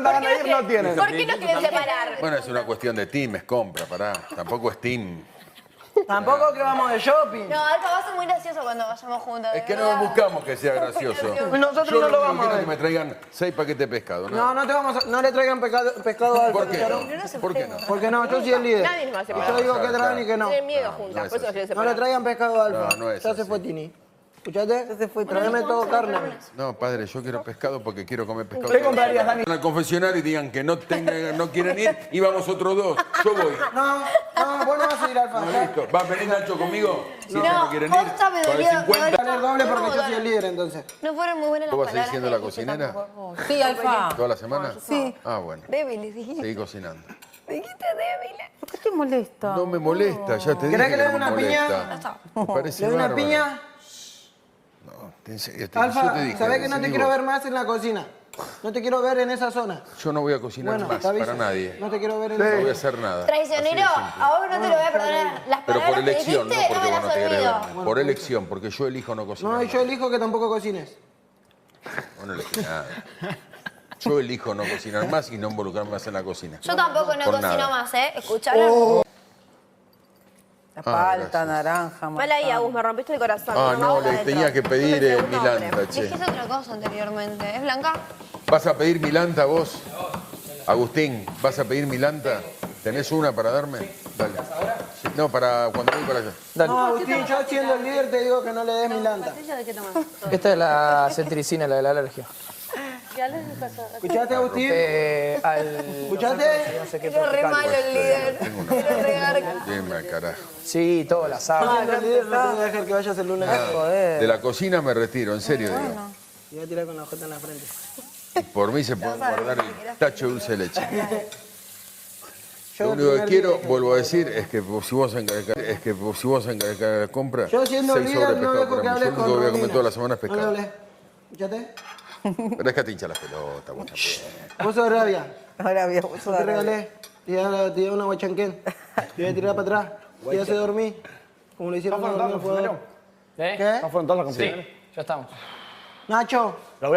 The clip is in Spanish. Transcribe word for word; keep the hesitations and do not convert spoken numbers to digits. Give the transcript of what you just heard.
están pagando ayer no tienen. ¿Por qué no quieren separar? Bueno, es una cuestión de team, es compra, pará. Tampoco es team. Tampoco que vamos de shopping. No, Alfa, va a ser muy gracioso cuando vayamos juntos. Es que no buscamos que sea gracioso. Nosotros Yo no lo único vamos a quiero ver. que me traigan seis paquetes de pescado, ¿no? No, no te vamos a, no le traigan pescado, pescado a Alfa. ¿Por qué ¿escucharon? no? ¿Por qué no? Porque no, yo soy el líder. Nadie nos va a separar. Yo digo que Claro, traen y que no. Tienen miedo No, juntas, no es por eso así. quieren No le separar. traigan pescado a Alfa. No, no es Ya se así. fue Tini. ¿Escuchaste? Ya se fue. Tráeme todo carne. No, padre, yo quiero pescado porque quiero comer pescado. ¿Qué comprarías, Dani? Al confesionario y digan que no tengan, no quieren ir y vamos otros dos. Yo voy. No, no, vos no vas a ir, Alfa. No, listo. ¿Va a venir Nacho conmigo? Si ellos no quieren ir. vos sabés, Con el Darío, cincuenta. Vale el doble porque yo soy el líder, entonces. No fueron muy buenas las ¿Vos vas a palabras. seguir siendo que la dijiste cocinera? tampoco. Sí, Alfa. ¿Toda la semana? Sí. Ah, bueno. Débiles, dijiste. Seguí cocinando. Dijiste débiles. ¿Por qué te molesta? No me molesta, ya te dije ¿Querés que le no dé me una piña? molesta. Me parece ¿Le doy una bárbaro. piña? No, te- en serio, te- yo Alfa, te dije, sabés que no te decidí quiero vos. ver más en la cocina. No te quiero ver en esa zona. Yo no voy a cocinar Bueno, más te aviso. para nadie. No te quiero ver en No esa voy a zona. hacer nada. Traicionero, Así de simple. a vos no te lo voy a perdonar. Las Pero por palabras que elección, no dijiste porque no me vos las no te querés olvido. verme. Por elección, porque yo elijo no cocinar. No, y yo más. elijo que tampoco cocines. Vos no elegís nada. Yo elijo no cocinar más y no involucrarme más en la cocina. Yo tampoco no Por cocino nada. más, ¿eh? ¿Escucharon? La Ah, palta, gracias. naranja, Mal ahí, manzana. Agus, me rompiste el corazón. Ah, Por no, favor, le adentro. tenía que pedir Dame eh, segundo nombre. Milanta, che. Dijiste otra cosa anteriormente. ¿Es Blanca? ¿Vas a pedir Milanta vos? Agustín, ¿vas a pedir Milanta? ¿Tenés una para darme? Dale. Sí, no, para cuando voy para allá. No, Agustín, yo siendo el líder te digo que no le des mi lanta. ¿De qué tomás? Esta es la cetricina, la de la alergia. ¿Escuchaste, Agustín? Eh, al... ¿Escuchaste? No sé qué Era re tropical. malo el líder. Era re garca. Dime al carajo. Sí, todo, la sábana. Siendo el líder no te voy a dejar que vayas el lunes. De la cocina me retiro, en serio digo. Y voy a tirar con la jota en la frente. Por mí se puede guardar el tacho de dulce de leche. Yo Lo el único que primer quiero, día- vuelvo a decir, es que si vos encargás, es que si vos encargás la compra, Yo siendo seis líder sobres no pescado dejo que para mí. hables Yo lo con único que voy a comer Romina. toda la semana es No le pescado. hables. ¿Escuchaste? Pero es que te hincha la pelota, vos también. Vos sos rabia. Ahora bien, vos Yo sos te de rabia. regalé. Te iba te iba una guachanquén. Te iba a tirar para atrás. Te iba a hacer dormir. Como lo hicieron con el jugador. ¿Eh? ¿Qué? ¿No fueron todos los compañeros? Ya estamos. Nacho.